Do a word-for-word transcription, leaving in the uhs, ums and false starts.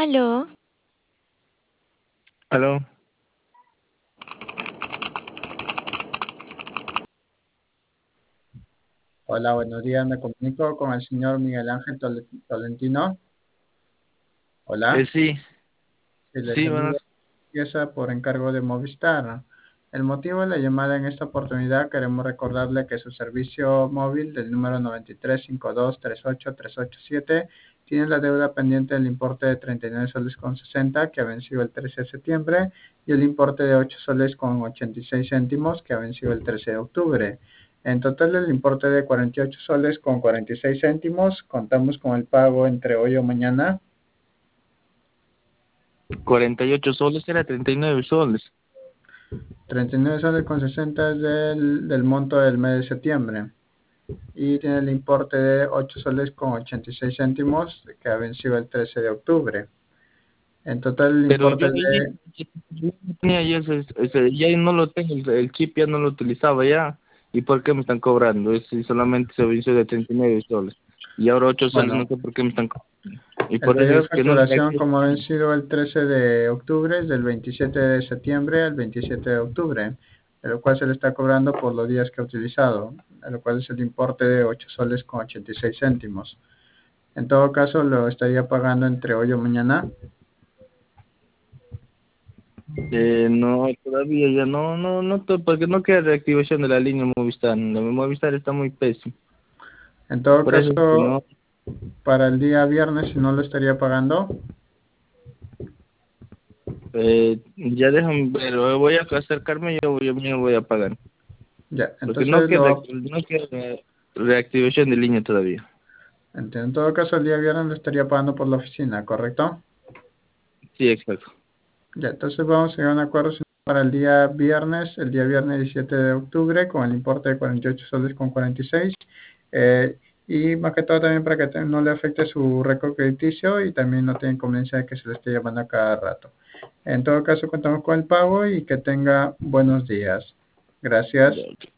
Aló. Aló. Hola, buenos días. Me comunico con el señor Miguel Ángel Tole- Tolentino. Eh, Hola. sí, Sí, le sí, buenas. saludo pieza por encargo de Movistar. El motivo de la llamada en esta oportunidad, queremos recordarle que su servicio móvil del número nueve tres cinco dos tres ocho tres ocho siete tiene la deuda pendiente del importe de treinta y nueve soles con sesenta que ha vencido el trece de septiembre y el importe de ocho soles con ochenta y seis céntimos que ha vencido el trece de octubre. En total el importe de cuarenta y ocho soles con cuarenta y seis céntimos. Contamos con el pago entre hoy o mañana. cuarenta y ocho soles, era treinta y nueve soles. treinta y nueve soles con sesenta es del, del monto del mes de septiembre y tiene el importe de ocho soles con ochenta y seis céntimos que ha vencido el trece de octubre. En total el Pero importe yo ahí, de... yo no tenía ya ese, ese- ya no lo tengo, el, el chip ya no lo utilizaba ya. ¿Y por qué me están cobrando? Es si solamente se venció de treinta y nueve soles. Y ahora ocho soles, no Bueno, sé por qué me están cobrando. Y el por eso periodo de es que no me facturación como ha vencido el trece de octubre es del veintisiete de septiembre al veintisiete de octubre, de lo cual se le está cobrando por los días que ha utilizado, de lo cual es el importe de ocho soles con ochenta y seis céntimos. En todo caso lo estaría pagando entre hoy o mañana. eh, no, todavía ya no, no, no, to- porque no queda reactivación de la línea Movistar. La Movistar está muy pésimo. En todo Por eso es que caso, no. para el día viernes, si no lo estaría pagando. Eh, ya déjame ver, eh, voy a acercarme y yo, yo mismo voy a pagar. Ya, Porque no entonces lo queda, va- no queda reactivación de línea todavía. ent- en todo caso el día viernes lo estaría pagando por la oficina, ¿correcto? Sí, exacto. Ya, entonces vamos a llegar a un acuerdo para el día viernes, el día viernes diecisiete de octubre, con el importe de cuarenta y ocho soles con cuarenta y seis. Eh, y más que todo también para que te- no le afecte su récord crediticio y también no tenga inconveniencia de que se le esté llamando a cada rato. En todo caso, contamos con el pago y que tenga buenos días. Gracias. Ya, ok.